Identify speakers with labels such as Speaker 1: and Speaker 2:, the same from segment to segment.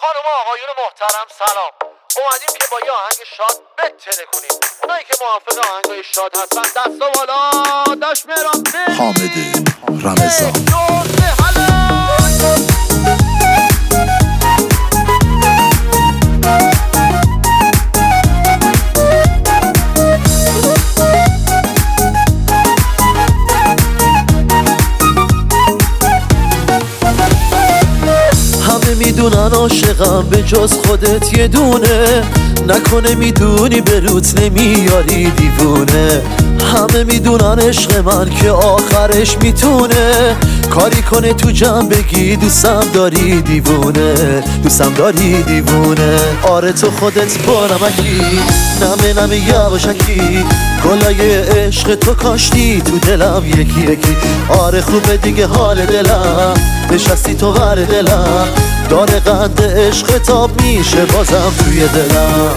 Speaker 1: خانم آقایون محترم سلام. اومدیم که با یه آهنگ شاد بتره کنیم. اونایی که موافق آهنگای شاد هستن دست و بالا. داش مهران
Speaker 2: حامد رمضان.
Speaker 3: میدونن عاشقم به جز خودت یه دونه، نکنه میدونی به روت نمیاری دیوونه. همه میدونن عشق من که آخرش میتونه کاری کنه تو جمع بگی دوستم داری دیوونه، دوستم داری دیوونه. آره تو خودت با نمکی نمه نمه یواشکی، گلای عشق تو کاشتی تو دلم یکی یکی. آره خوبه دیگه حال دلم نشستی تو ور دلم، داره قند عشق تاب میشه بازم توی دلم.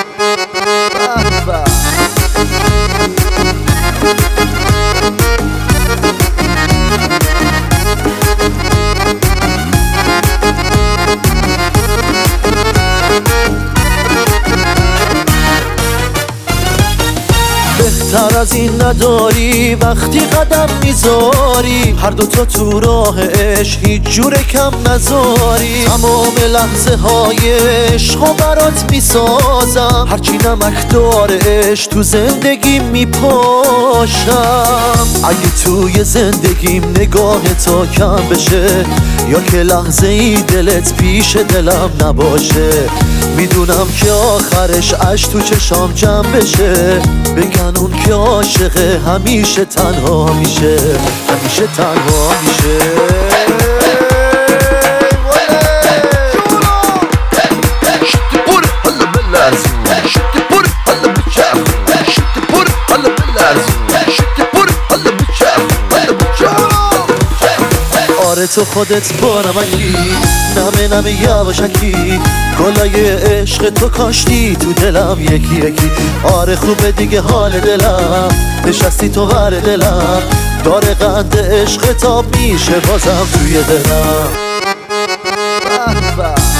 Speaker 3: بهتر از این نداری وقتی قدم میذاری، هر دوتا تو راه عشق هیچ جوره کم نذاری. تمام لحظه های عشقو برات میسازم، هرچی نمک داره عشق تو زندگی میپاشم. اگه توی زندگیم نگاه تا کم بشه، یا که لحظه ای دلت پیش دلم نباشه، میدونم که آخرش عشق تو چشام جمع بشه. بگن اون که عاشقه همیشه تنها میشه، همیشه تنها میشه. آره تو خودت با نمکی نمه نمه یواشکی، گلای عشق تو کاشتی تو دلم یکی یکی. آره خوبه دیگه حال دلم نشستی تو ور دلم، داره قند عشق تاب میشه بازم توی دلم.